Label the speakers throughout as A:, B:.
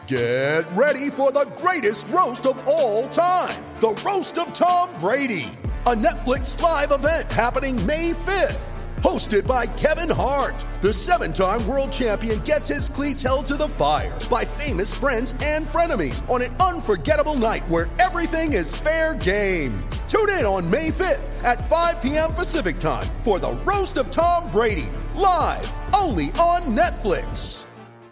A: Get ready for the greatest roast of all time, the Roast of Tom Brady, a Netflix live event happening May 5th. Hosted by Kevin Hart, the 7-time world champion gets his cleats held to the fire by famous friends and frenemies on an unforgettable night where everything is fair game. Tune in on May 5th at 5 p.m. Pacific time for the Roast of Tom Brady, live only on Netflix.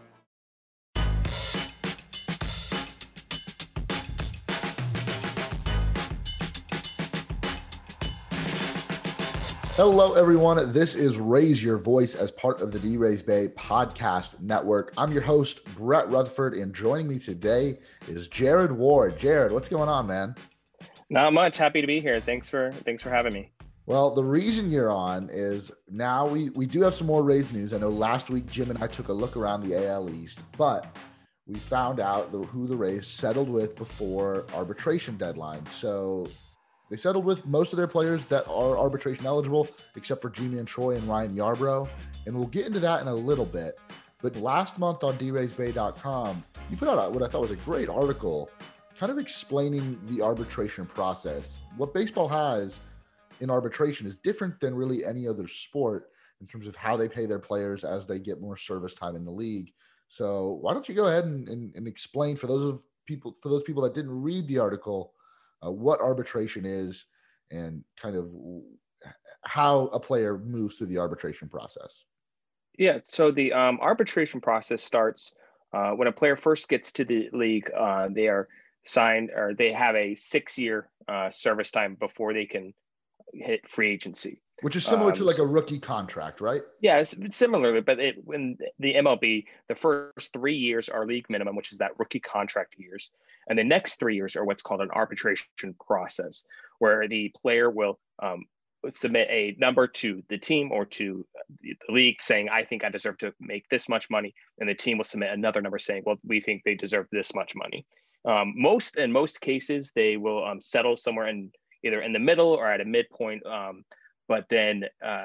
B: Hello, everyone. This is Raise Your Voice as part of the D-Rays Bay podcast network. I'm your host, Brett Rutherford, and joining me today is Jared Ward. Jared, what's going on, man?
C: Not much. Happy to be here. Thanks for having me.
B: Well, the reason you're on is now we do have some more Rays news. I know last week Jim and I took a look around the AL East, but we found out who the Rays settled with before arbitration deadline. So they settled with most of their players that are arbitration eligible, except for Ji-Man Choi and Ryan Yarbrough. And we'll get into that in a little bit. But last month on draysbay.com, you put out what I thought was a great article kind of explaining the arbitration process. What baseball has in arbitration is different than really any other sport in terms of how they pay their players as they get more service time in the league. So why don't you go ahead and explain for those people that didn't read the article, what arbitration is and kind of how a player moves through the arbitration process.
C: Yeah, so the arbitration process starts when a player first gets to the league. They are signed, or they have a 6-year service time before they can hit free agency.
B: Which is similar to like a rookie contract, right?
C: Yeah, it's similar, but when the MLB, the first 3 years are league minimum, which is that rookie contract years. And the next 3 years are what's called an arbitration process, where the player will submit a number to the team or to the league saying, I think I deserve to make this much money. And the team will submit another number saying, well, we think they deserve this much money. In most cases, they will settle somewhere either in the middle or at a midpoint. But then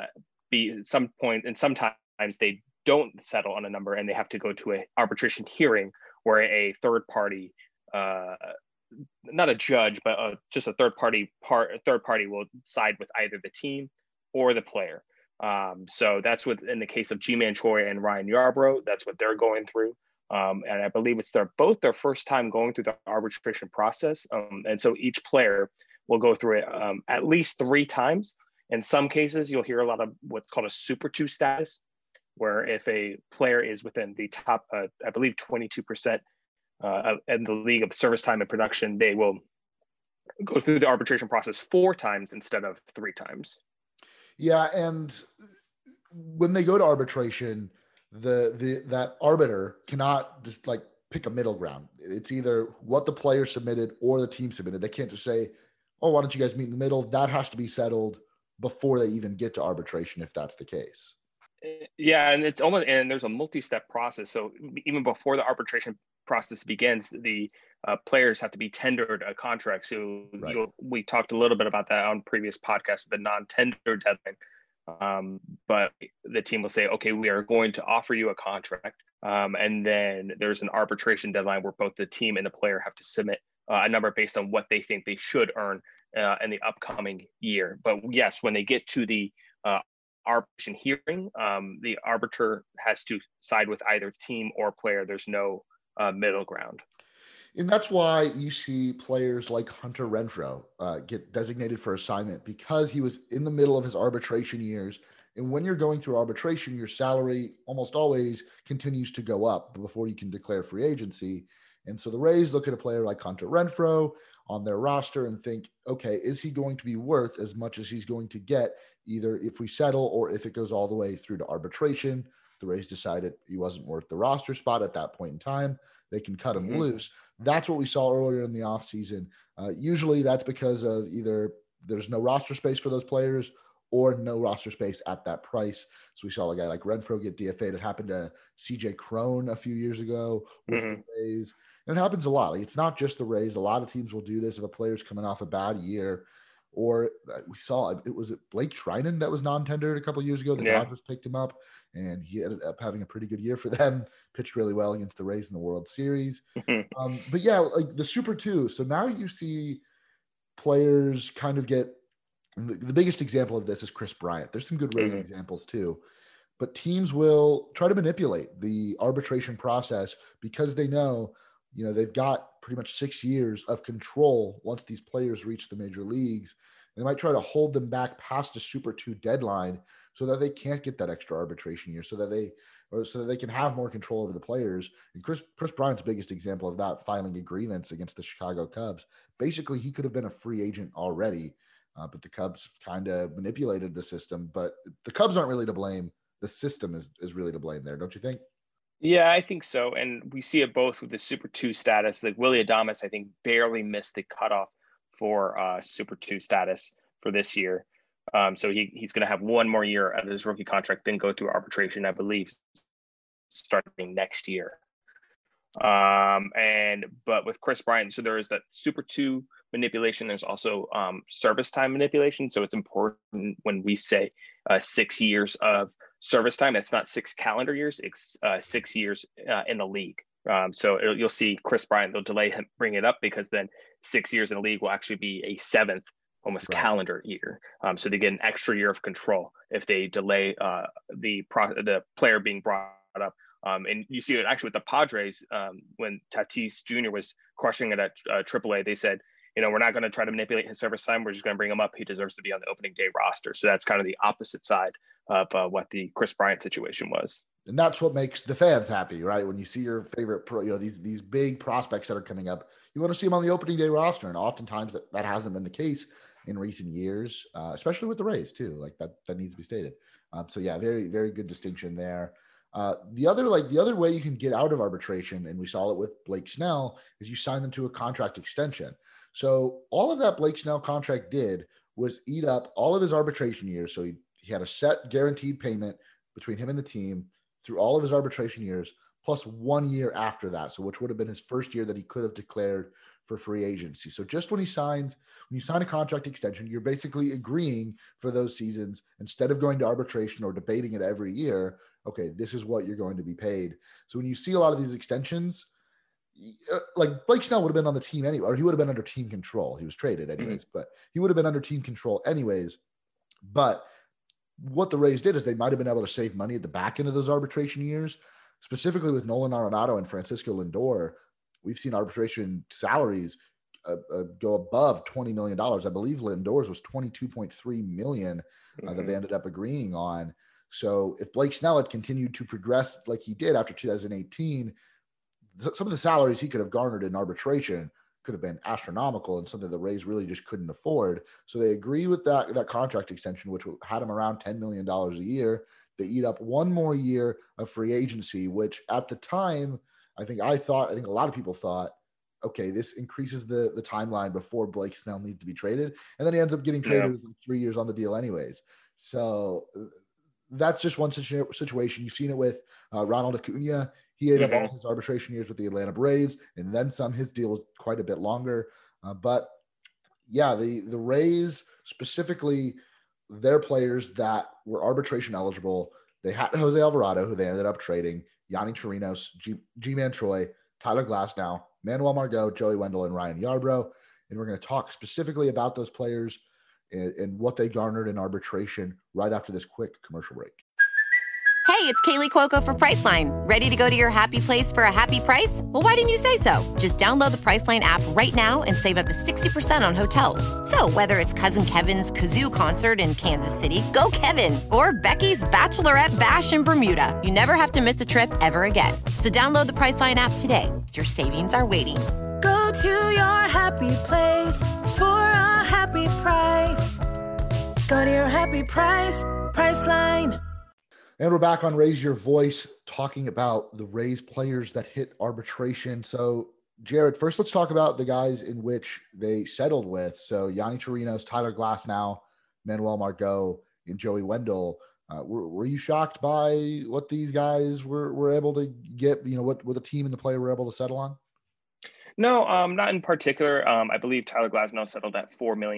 C: sometimes they don't settle on a number and they have to go to an arbitration hearing where a third party, not a judge, but just a third party will side with either the team or the player. So that's what, in the case of Ji-Man Choi and Ryan Yarbrough, that's what they're going through. And I believe it's both their first time going through the arbitration process. And so each player will go through it at least 3 times. In some cases, you'll hear a lot of what's called a Super 2 status, where if a player is within the top, I believe 22% in the league of service time and production, they will go through the arbitration process 4 times instead of 3 times.
B: Yeah, and when they go to arbitration, that arbiter cannot just like pick a middle ground. It's either what the player submitted or the team submitted. They can't just say, oh, why don't you guys meet in the middle? That has to be settled before they even get to arbitration, if that's the case.
C: Yeah, and there's a multi-step process. So even before the arbitration process begins, the players have to be tendered a contract. So
B: right.
C: We talked a little bit about that on previous podcasts, the non-tender deadline. But the team will say, okay, we are going to offer you a contract. And then there's an arbitration deadline where both the team and the player have to submit a number based on what they think they should earn in the upcoming year. But yes, when they get to the arbitration hearing, the arbiter has to side with either team or player. There's no middle ground.
B: And that's why you see players like Hunter Renfroe get designated for assignment, because he was in the middle of his arbitration years. And when you're going through arbitration, your salary almost always continues to go up before you can declare free agency. And so the Rays look at a player like Hunter Renfroe on their roster and think, okay, is he going to be worth as much as he's going to get, either if we settle or if it goes all the way through to arbitration? The Rays decided he wasn't worth the roster spot at that point in time. They can cut him loose. That's what we saw earlier in the offseason. Usually that's because of either there's no roster space for those players or no roster space at that price. So we saw a guy like Renfroe get DFA'd. It happened to CJ Cron a few years ago with the Rays. And it happens a lot. Like, it's not just the Rays. A lot of teams will do this if a player's coming off a bad year or we saw it was Blake Treinen that was non-tendered a couple of years ago. The Dodgers picked him up, and he ended up having a pretty good year for them. Pitched really well against the Rays in the World Series. But yeah, like the Super 2. So now you see players kind of get the biggest example of this is Chris Bryant. There's some good Rays examples too, but teams will try to manipulate the arbitration process because they know, they've got pretty much 6 years of control once these players reach the major leagues. They might try to hold them back past a Super 2 deadline so that they can't get that extra arbitration year, so that they can have more control over the players. And Chris Bryant's biggest example of that, filing a grievance against the Chicago Cubs. Basically, he could have been a free agent already, but the Cubs kind of manipulated the system. But the Cubs aren't really to blame. The system is really to blame there, don't you think?
C: Yeah, I think so. And we see it both with the Super 2 status. Like Willy Adames, I think, barely missed the cutoff for Super 2 status for this year. So he's going to have one more year of his rookie contract, then go through arbitration, I believe, starting next year. But with Chris Bryant, so there is that Super 2 manipulation. There's also service time manipulation. So it's important when we say 6 years of service time, it's not 6 calendar years, it's 6 years in the league. So you'll see Chris Bryant, they'll delay him, bring it up because then 6 years in the league will actually be a 7th almost calendar year. So they get an extra year of control if they delay the player being brought up. And you see it actually with the Padres when Tatis Jr. was crushing it at AAA. They said, we're not going to try to manipulate his service time. We're just going to bring him up. He deserves to be on the opening day roster. So that's kind of the opposite side of what the Chris Bryant situation was.
B: And that's what makes the fans happy, right? When you see your favorite these big prospects that are coming up, you want to see them on the opening day roster. And oftentimes that hasn't been the case in recent years, especially with the Rays too. Like that needs to be stated. So yeah, very, very good distinction there. The other way you can get out of arbitration, and we saw it with Blake Snell, is you sign them to a contract extension. So all of that Blake Snell contract did was eat up all of his arbitration years. So he had a set guaranteed payment between him and the team through all of his arbitration years, plus 1 year after that. So which would have been his first year that he could have declared for free agency. So just when you sign a contract extension, you're basically agreeing for those seasons instead of going to arbitration or debating it every year. Okay, this is what you're going to be paid. So when you see a lot of these extensions, like Blake Snell would have been on the team anyway, or he would have been under team control. He was traded anyways, but he would have been under team control anyways. But what the Rays did is they might have been able to save money at the back end of those arbitration years, specifically with Nolan Arenado and Francisco Lindor. We've seen arbitration salaries go above $20 million. I believe Lindor's was $22.3 million that they ended up agreeing on. So if Blake Snell had continued to progress like he did after 2018, some of the salaries he could have garnered in arbitration could have been astronomical and something the Rays really just couldn't afford. So they agree with that contract extension, which had him around $10 million a year. They eat up one more year of free agency, which at the time, I think a lot of people thought, okay, this increases the timeline before Blake Snell needs to be traded. And then he ends up getting traded with 3 years on the deal anyways. So that's just one situation. You've seen it with Ronald Acuna. He ate up all his arbitration years with the Atlanta Braves, and then some. His deal was quite a bit longer. But yeah, the Rays, specifically their players that were arbitration eligible, they had Jose Alvarado, who they ended up trading, Yanni Chirinos, G-Man Troy, Tyler Glasnow, Manuel Margot, Joey Wendell, and Ryan Yarbrough. And we're going to talk specifically about those players and what they garnered in arbitration right after this quick commercial break.
D: Hey, it's Kaylee Cuoco for Priceline. Ready to go to your happy place for a happy price? Well, why didn't you say so? Just download the Priceline app right now and save up to 60% on hotels. So whether it's Cousin Kevin's Kazoo Concert in Kansas City, go Kevin, or Becky's Bachelorette Bash in Bermuda, you never have to miss a trip ever again. So download the Priceline app today. Your savings are waiting.
E: Go to your happy place for a happy price. Go to your happy price, Priceline.
B: And we're back on Raise Your Voice talking about the Rays players that hit arbitration. So, Jared, first let's talk about the guys in which they settled with. So, Yanni Chirinos, Tyler Glasnow, Manuel Margot, and Joey Wendell. Were you shocked by what these guys were able to get, what the team and the player were able to settle on?
C: No, not in particular. I believe Tyler Glasnow settled at $4 million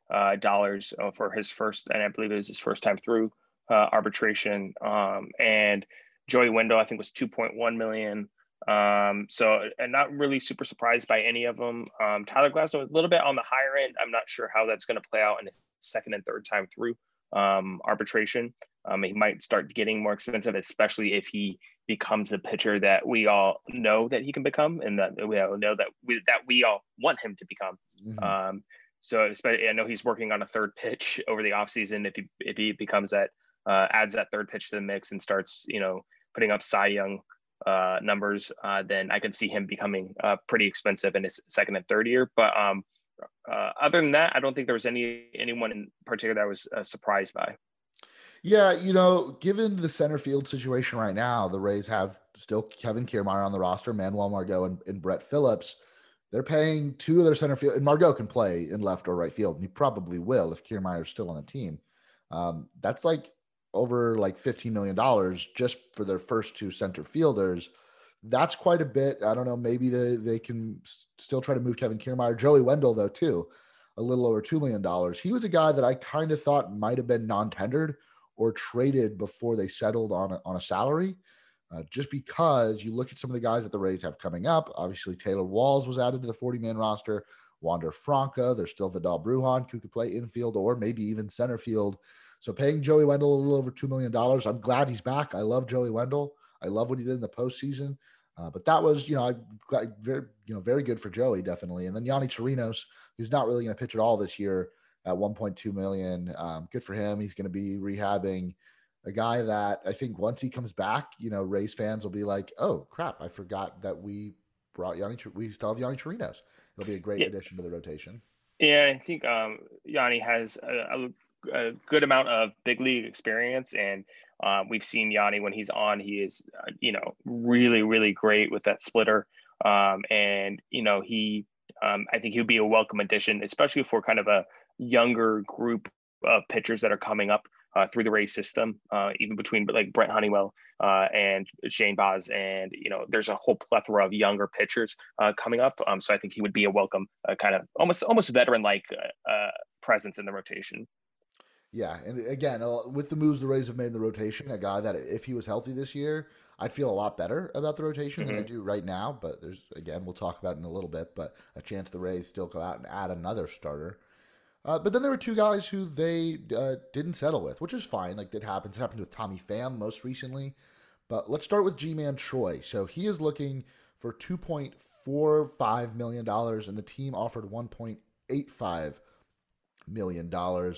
C: dollars for his first, and I believe it was his first time through arbitration. And Joey Wendell, I think, was 2.1 million. So and not really super surprised by any of them. Tyler Glasnow was a little bit on the higher end. I'm not sure how that's going to play out in his second and third time through arbitration. He might start getting more expensive, especially if he becomes the pitcher that we all know that he can become, and that we all know that we all want him to become. Mm-hmm. So I know he's working on a third pitch over the offseason. If he becomes that, adds that third pitch to the mix and starts, putting up Cy Young numbers, then I could see him becoming pretty expensive in his second and third year. But other than that, I don't think there was anyone in particular that I was surprised by.
B: Yeah, given the center field situation right now, the Rays have still Kevin Kiermaier on the roster, Manuel Margot and Brett Phillips. They're paying two of their center field, and Margot can play in left or right field, and he probably will if Kiermaier is still on the team. That's over $15 million just for their first two center fielders. That's quite a bit. I don't know. Maybe they can still try to move Kevin Kiermaier. Joey Wendell, though, too, a little over $2 million. He was a guy that I kind of thought might have been non-tendered or traded before they settled on a salary, just because you look at some of the guys that the Rays have coming up. Obviously, Taylor Walls was added to the 40-man roster. Wander Franco. There's still Vidal Brujan, who could play infield or maybe even center field. So paying Joey Wendell a little over $2 million. I'm glad he's back. I love Joey Wendell. I love what he did in the postseason. But that was, very good for Joey, definitely. And then Yonny Chirinos, who's not really going to pitch at all this year at $1.2 million. Good for him. He's going to be rehabbing, a guy that I think once he comes back, Rays fans will be like, oh crap, I forgot that we still have Yonny Chirinos. It'll be a great addition to the rotation.
C: Yeah, I think Yonny has a good amount of big league experience, and we've seen Yonny when he's on. He is, really, really great with that splitter, and he, I think he'll be a welcome addition, especially for kind of a younger group of pitchers that are coming up through the Rays system, even between like Brent Honeywell and Shane Baz, and there's a whole plethora of younger pitchers coming up. So I think he would be a welcome kind of almost veteran-like presence in the rotation.
B: Yeah, and again, with the moves the Rays have made in the rotation, a guy that if he was healthy this year, I'd feel a lot better about the rotation than I do right now. But we'll talk about it in a little bit, but a chance the Rays still go out and add another starter. But then there were two guys who they didn't settle with, which is fine. Like, that happens. It happened with Tommy Pham most recently. But let's start with Ji-Man Choi. So he is looking for $2.45 million, and the team offered $1.85 million.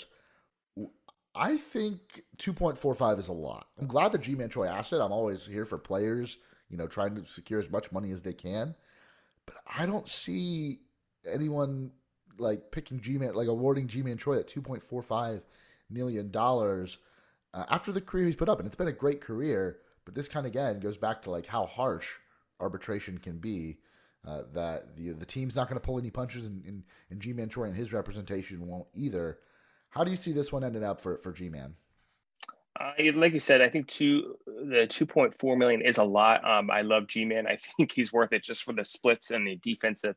B: I think 2.45 is a lot. I'm glad that Ji-Man Choi asked it. I'm always here for players, trying to secure as much money as they can. But I don't see anyone picking G-Man, awarding Ji-Man Choi at $2.45 million after the career he's put up. And it's been a great career, but this kind of, again, goes back to how harsh arbitration can be, that the team's not going to pull any punches, and Ji-Man Choi and his representation won't either. How do you see this one ending up for G-Man?
C: Like you said, I think the $2.4 million is a lot. I love G-Man. I think he's worth it just for the splits and the defensive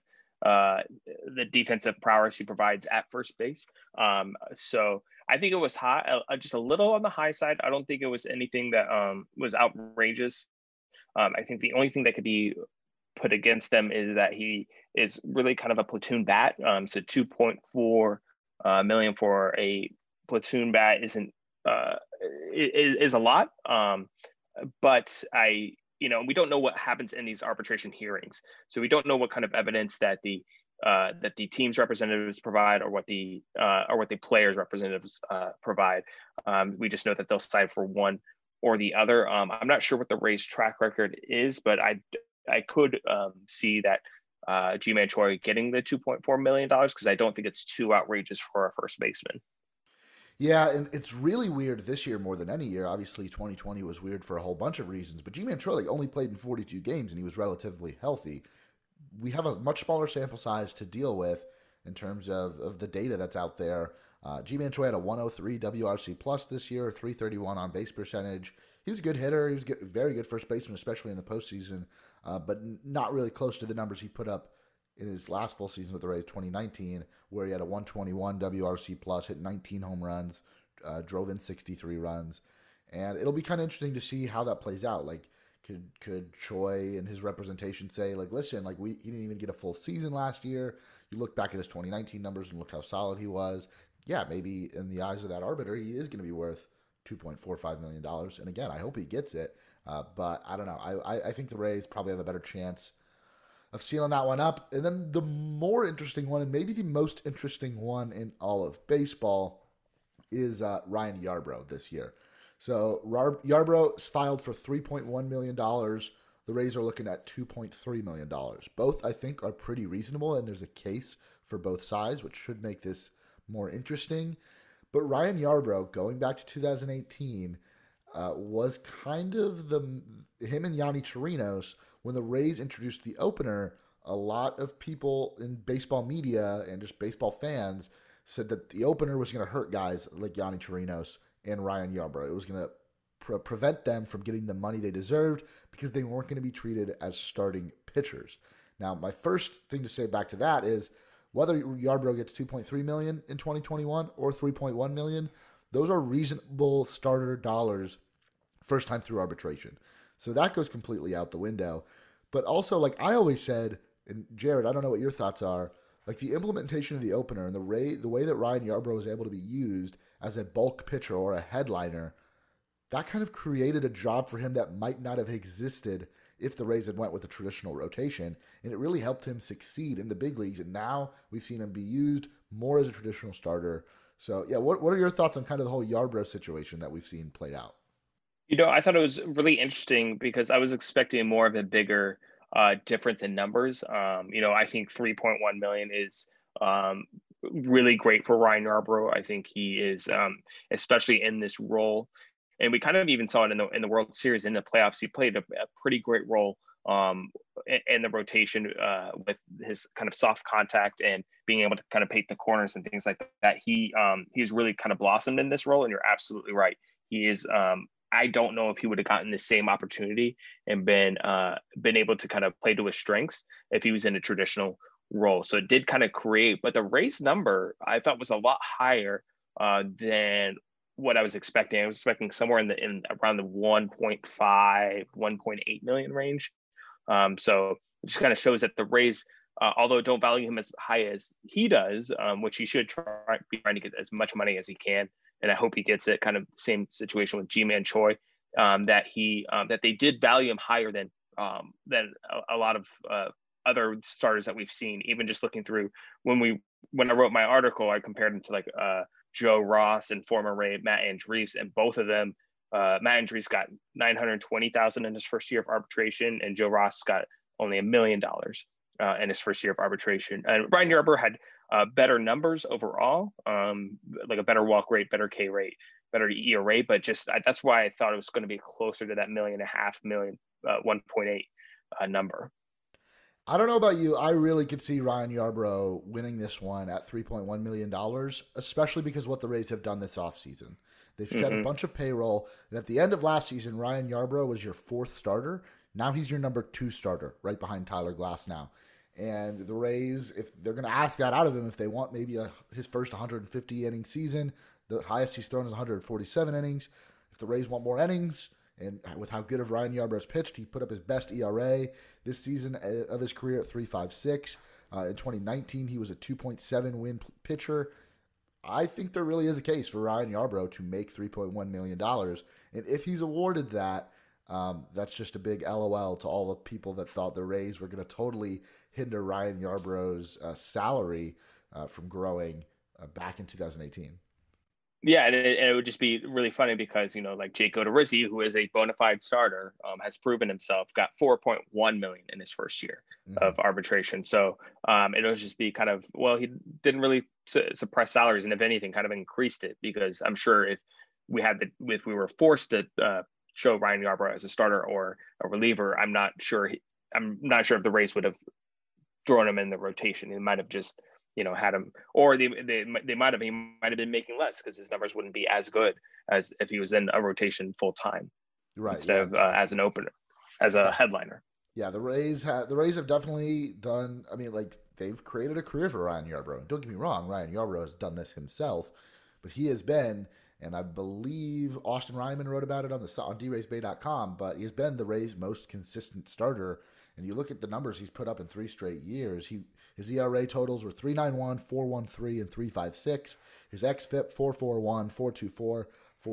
C: prowess he provides at first base. So I think it was high, just a little on the high side. I don't think it was anything that was outrageous. I think the only thing that could be put against him is that he is really kind of a platoon bat. So $2.4 million for a platoon bat is a lot. But we don't know what happens in these arbitration hearings. So we don't know what kind of evidence that the team's representatives provide, or what the players' representatives provide. We just know that they'll side for one or the other. I'm not sure what the Rays' track record is, but I could see that Ji-Man Choi getting the $2.4 million, because I don't think it's too outrageous for a first baseman.
B: Yeah, and it's really weird this year more than any year. Obviously, 2020 was weird for a whole bunch of reasons, but Ji-Man Choi only played in 42 games, and he was relatively healthy. We have a much smaller sample size to deal with in terms of the data that's out there. Ji-Man Choi had a 103 WRC plus this year, 331 on base percentage. He's a good hitter. He was very good first baseman, especially in the postseason, but not really close to the numbers he put up in his last full season with the Rays, 2019, where he had a 121 WRC plus, hit 19 home runs, drove in 63 runs. And it'll be kind of interesting to see how that plays out. Like, could Choi and his representation say, like, listen, like, he didn't even get a full season last year. You look back at his 2019 numbers and look how solid he was. Yeah, maybe in the eyes of that arbiter, he is going to be worth $2.45 million. And again, I hope he gets it. But I don't know. I think the Rays probably have a better chance of sealing that one up. And then the more interesting one, and maybe the most interesting one in all of baseball, is Ryan Yarbrough this year. So Yarbrough filed for $3.1 million. The Rays are looking at $2.3 million. Both, I think, are pretty reasonable, and there's a case for both sides, which should make this more interesting. But Ryan Yarbrough, going back to 2018, was kind of him and Yonny Chirinos. When the Rays introduced the opener, a lot of people in baseball media and just baseball fans said that the opener was going to hurt guys like Yonny Chirinos and Ryan Yarbrough. It was going to prevent them from getting the money they deserved because they weren't going to be treated as starting pitchers. Now, my first thing to say back to that is whether Yarbrough gets $2.3 million in 2021 or $3.1 million, those are reasonable starter dollars first time through arbitration. So that goes completely out the window. But also, like I always said, and Jared, I don't know what your thoughts are, like the implementation of the opener and the way that Ryan Yarbrough was able to be used as a bulk pitcher or a headliner, that kind of created a job for him that might not have existed if the Rays had went with a traditional rotation. And it really helped him succeed in the big leagues. And now we've seen him be used more as a traditional starter. So, yeah, what are your thoughts on kind of the whole Yarbrough situation that we've seen played out?
C: I thought it was really interesting because I was expecting more of a bigger difference in numbers. I think 3.1 million is really great for Ryan Yarbrough. I think he is, especially in this role, and we kind of even saw it in the World Series, in the playoffs. He played a pretty great role in the rotation with his kind of soft contact and being able to kind of paint the corners and things like that. He's really kind of blossomed in this role, and you're absolutely right. He is. I don't know if he would have gotten the same opportunity and been able to kind of play to his strengths if he was in a traditional role. So it did kind of create, but the Rays number I thought was a lot higher than what I was expecting. I was expecting somewhere in around the 1.5, 1.8 million range. So it just kind of shows that the Rays, although don't value him as high as he does, which he should be trying to get as much money as he can. And I hope he gets it. Kind of same situation with Ji-Man Choi, that they did value him higher than a lot of other starters that we've seen. Even just looking through when I wrote my article, I compared him to like Joe Ross and former Ray Matt Andriese, and both of them, Matt Andriese got $920,000 in his first year of arbitration, and Joe Ross got only $1 million in his first year of arbitration. And Ryan Yarbrough had better numbers overall, like a better walk rate, better K rate, better ERA, but that's why I thought it was going to be closer to that $1.5 million, 1.8 number.
B: I don't know about you. I really could see Ryan Yarbrough winning this one at $3.1 million, especially because what the Rays have done this offseason. They've shed a bunch of payroll. And at the end of last season, Ryan Yarbrough was your fourth starter. Now he's your number 2 starter, right behind Tyler Glasnow. And the Rays, if they're going to ask that out of him, if they want maybe his first 150-inning season, the highest he's thrown is 147 innings. If the Rays want more innings, and with how good of Ryan Yarbrough's pitched, he put up his best ERA this season of his career at 3.56. In 2019, he was a 2.7 win pitcher. I think there really is a case for Ryan Yarbrough to make $3.1 million. And if he's awarded that, that's just a big LOL to all the people that thought the Rays were going to totally hinder Ryan Yarbrough's salary from growing back in 2018.
C: Yeah, and it would just be really funny because, like Jake Odorizzi, who is a bona fide starter, has proven himself, got $4.1 million in his first year of arbitration. So it'll just be kind of, well, he didn't really suppress salaries, and if anything, kind of increased it, because I'm sure if we were forced to show Ryan Yarbrough as a starter or a reliever, I'm not sure if the Rays would have thrown him in the rotation. He might have just had him, or he might have been making less because his numbers wouldn't be as good as if he was in a rotation full time,
B: right?
C: Instead of as an opener, as a headliner.
B: Yeah, the Rays have definitely done. I mean, like they've created a career for Ryan Yarbrough. And don't get me wrong, Ryan Yarbrough has done this himself, but he has been, and I believe Austin Ryman wrote about it on draysbay.com. But he's been the Rays' most consistent starter. And you look at the numbers he's put up in 3 straight years. His ERA totals were 3.91, 4.13, and 3.56. His xFIP 4.41, 4.24,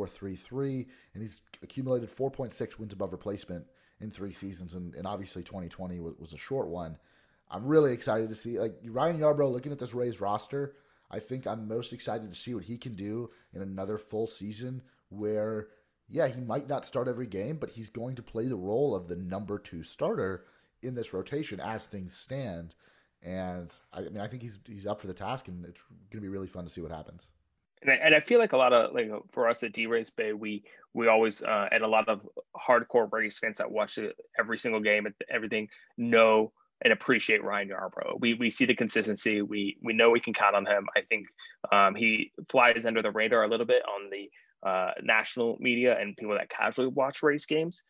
B: 4.33, and he's accumulated 4.6 wins above replacement in 3 seasons, and obviously 2020 was a short one. I'm really excited to see, like, Ryan Yarbrough, looking at this Rays roster, I think I'm most excited to see what he can do in another full season where, yeah, he might not start every game, but he's going to play the role of the number 2 starter in this rotation as things stand. And I mean, I think he's up for the task, and it's going to be really fun to see what happens.
C: And I feel like a lot of, like, for us at D-Rays Bay, we always, and a lot of hardcore Rays fans that watch every single game and everything know and appreciate Ryan Yarbrough. We see the consistency. We know we can count on him. I think he flies under the radar a little bit on the national media and people that casually watch Rays games.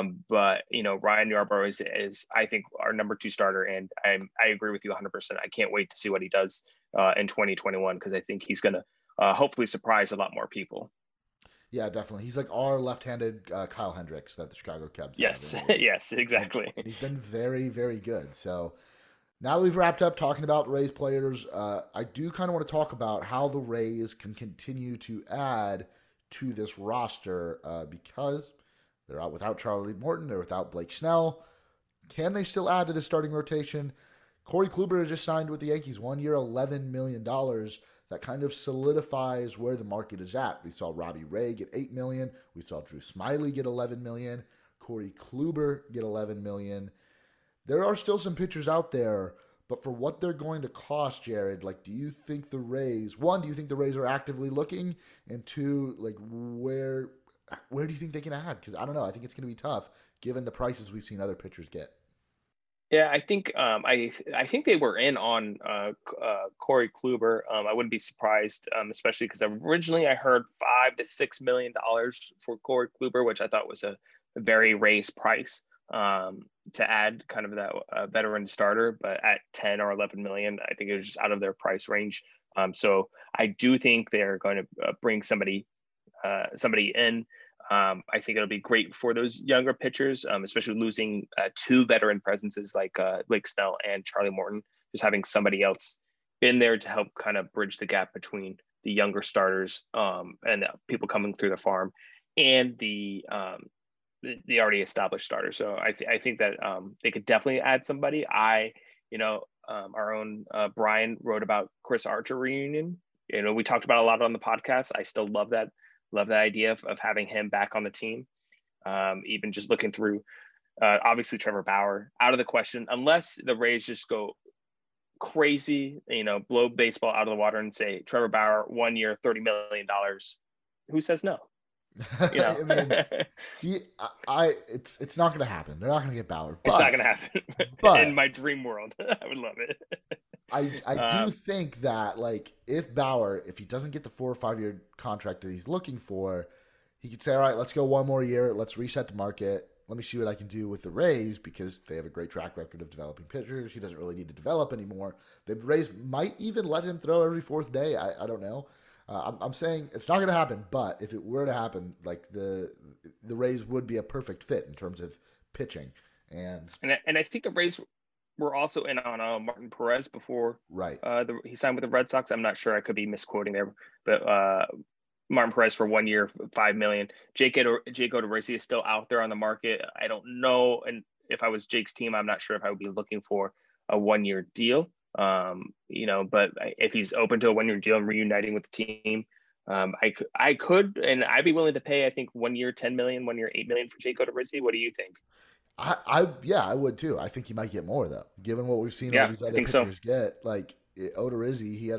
C: But Ryan Yarbrough is I think our number 2 starter, and I agree with you 100%. I can't wait to see what he does in 2021, because I think he's gonna hopefully surprise a lot more people.
B: Yeah, definitely. He's like our left-handed Kyle Hendricks that the Chicago Cubs
C: Yes,
B: have.
C: yes, exactly.
B: And he's been very, very good. So now that we've wrapped up talking about Rays players, I do kind of want to talk about how the Rays can continue to add to this roster because they're out without Charlie Morton, they're without Blake Snell. Can they still add to the starting rotation? Corey Kluber just signed with the Yankees, 1 year, $11 million. That kind of solidifies where the market is at. We saw Robbie Ray get $8 million. We saw Drew Smyly get $11 million. Corey Kluber get $11 million. There are still some pitchers out there, but for what they're going to cost, Jared, like, do you think the Rays are actively looking? And 2, like, where do you think they can add? Because I don't know. I think it's going to be tough given the prices we've seen other pitchers get.
C: Yeah, I think I think they were in on Corey Kluber. I wouldn't be surprised, especially because originally I heard $5 to $6 million for Corey Kluber, which I thought was a very raised price to add kind of that veteran starter. But at 10 or 11 million, I think it was just out of their price range. So I do think they're going to bring somebody in. I think it'll be great for those younger pitchers, especially losing 2 veteran presences like Blake Snell and Charlie Morton, just having somebody else in there to help kind of bridge the gap between the younger starters and people coming through the farm and the already established starters. So I think that they could definitely add somebody. Our own Brian wrote about Chris Archer reunion. We talked about a lot on the podcast. I still love that. Love the idea of having him back on the team. Even just looking through, obviously Trevor Bauer out of the question, unless the Rays just go crazy, blow baseball out of the water and say Trevor Bauer 1 year, $30 million. Who says no?
B: I mean, it's not going to happen. They're not going to get Bauer.
C: It's not going to happen. But in my dream world, I would love it.
B: I do think that, like, if he doesn't get the 4 or 5 year contract that he's looking for, he could say, all right, let's go 1 more year. Let's reset the market. Let me see what I can do with the Rays, because they have a great track record of developing pitchers. He doesn't really need to develop anymore. The Rays might even let him throw every 4th day. I don't know. I'm saying it's not going to happen, but if it were to happen, like, the Rays would be a perfect fit in terms of pitching. And
C: I think the Rays were also in on Martin Perez before he signed with the Red Sox. I'm not sure. I could be misquoting there, but Martin Perez for 1 year, $5 million. Jake Odorizzi is still out there on the market. I don't know. And if I was Jake's team, I'm not sure if I would be looking for a 1 year deal. But if he's open to a 1 year deal and reuniting with the team, I could, and I'd be willing to pay, I think 1 year, $10 million, 1 year, $8 million for Jake Odorizzi. What do you think?
B: I would too. I think he might get more though, given what we've seen all these other pitchers get. Like Odorizzi, he had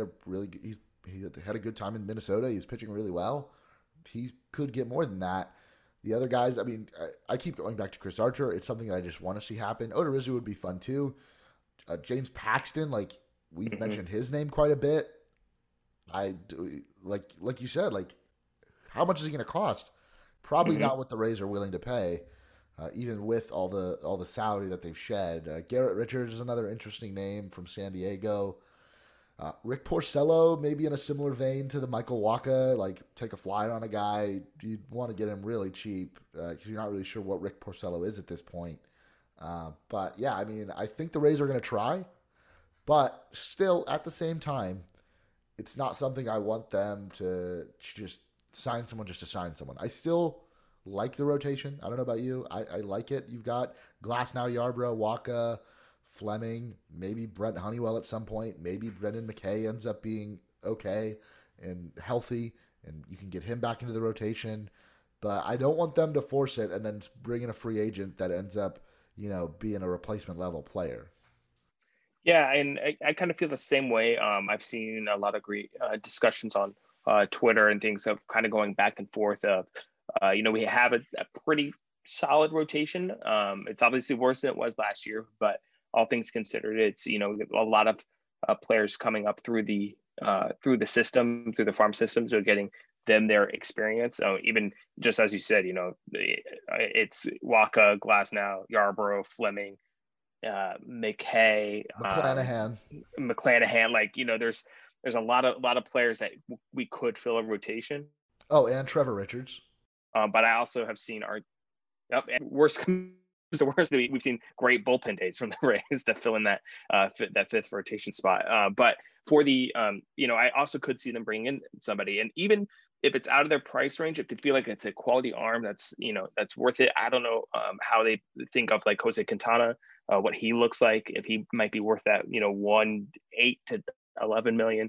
B: a good time in Minnesota. He was pitching really well. He could get more than that. The other guys, I mean, I keep going back to Chris Archer. It's something that I just want to see happen. Odorizzi would be fun too. James Paxton, like we've mentioned his name quite a bit. I do, like you said, like how much is he going to cost? Probably not what the Rays are willing to pay. even with all the salary that they've shed. Garrett Richards is another interesting name from San Diego. Rick Porcello, maybe in a similar vein to the Michael Wacha, like take a flyer on a guy. You'd want to get him really cheap because you're not really sure what Rick Porcello is at this point. But yeah, I mean, I think the Rays are going to try, but still at the same time, it's not something I want them to just sign someone just to sign someone. I still like the rotation. I don't know about you. I like it. You've got Glasnow, Yarbrough, Wacha, Fleming, maybe Brent Honeywell at some point. Maybe Brendan McKay ends up being okay and healthy, and you can get him back into the rotation. But I don't want them to force it and then bring in a free agent that ends up, being a replacement level player.
C: Yeah, and I kind of feel the same way. I've seen a lot of great discussions on Twitter and things of kind of going back and forth of, we have a pretty solid rotation. It's obviously worse than it was last year, but all things considered, it's, a lot of players coming up through the system, through the farm system, so getting them their experience. Even just as you said, it's Wacha, Glasnow, Yarbrough, Fleming, McKay, McClanahan. Like, there's a lot of players that we could fill a rotation.
B: Oh, and Trevor Richards.
C: But I also have seen worst the worst. We've seen great bullpen days from the Rays to fill in that fifth rotation spot. But for the I also could see them bring in somebody, and even if it's out of their price range, if they feel like it's a quality arm that's worth it. I don't know how they think of like Jose Quintana, what he looks like, if he might be worth that $1.8 to $11 million.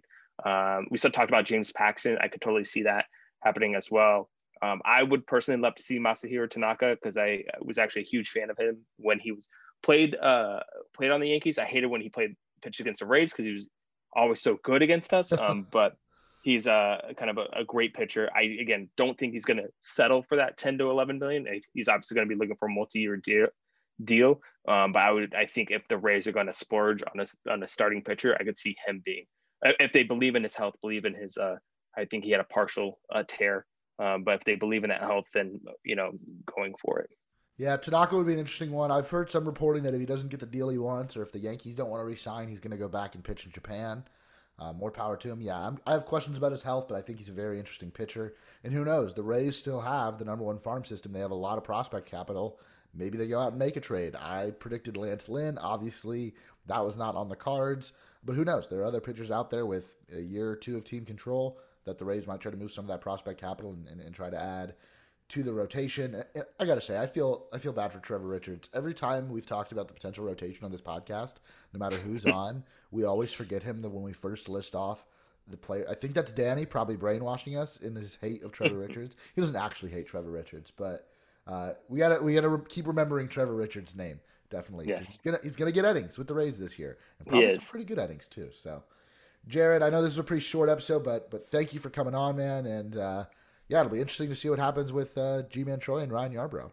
C: We still talked about James Paxton. I could totally see that happening as well. I would personally love to see Masahiro Tanaka because I was actually a huge fan of him when he was played on the Yankees. I hated when he pitched against the Rays because he was always so good against us. But he's kind of a great pitcher. I, again, don't think he's going to settle for that 10 to 11 million. He's obviously going to be looking for a multi-year deal. But I think if the Rays are going to splurge on a starting pitcher, I could see him being, if they believe in his health, believe in his, I think he had a partial tear. But if they believe in that health, then, going for it.
B: Yeah, Tanaka would be an interesting one. I've heard some reporting that if he doesn't get the deal he wants, or if the Yankees don't want to re-sign, he's going to go back and pitch in Japan. More power to him. Yeah, I have questions about his health, but I think he's a very interesting pitcher. And who knows? The Rays still have the number one farm system. They have a lot of prospect capital. Maybe they go out and make a trade. I predicted Lance Lynn. Obviously, that was not on the cards. But who knows? There are other pitchers out there with a year or two of team control that the Rays might try to move some of that prospect capital and try to add to the rotation. I got to say, I feel bad for Trevor Richards. Every time we've talked about the potential rotation on this podcast, no matter who's on, we always forget him when we first list off the player. I think that's Danny probably brainwashing us in his hate of Trevor Richards. He doesn't actually hate Trevor Richards, but we gotta keep remembering Trevor Richards' name. Definitely.
C: Yes.
B: He's gonna get innings with the Rays this year, and probably some pretty good innings too. So, Jared, I know this is a pretty short episode, but thank you for coming on, man. And it'll be interesting to see what happens with Ji-Man Choi and Ryan Yarbrough.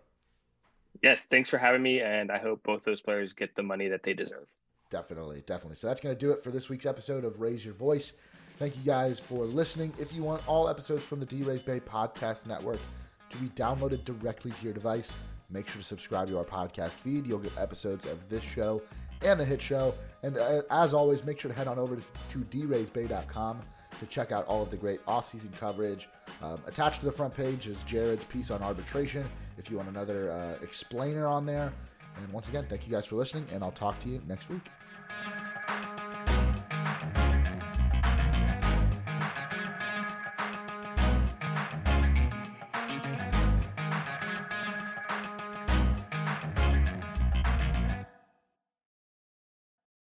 C: Yes, thanks for having me, and I hope both those players get the money that they deserve.
B: Definitely. So that's going to do it for this week's episode of Raise Your Voice. Thank you guys for listening. If you want all episodes from the D-Rays Bay Podcast Network to be downloaded directly to your device, make sure to subscribe to our podcast feed. You'll get episodes of this show and the hit show. And as always, make sure to head on over to draysbay.com to check out all of the great off-season coverage. Attached to the front page is Jared's piece on arbitration if you want another explainer on there. And once again, thank you guys for listening, and I'll talk to you next week.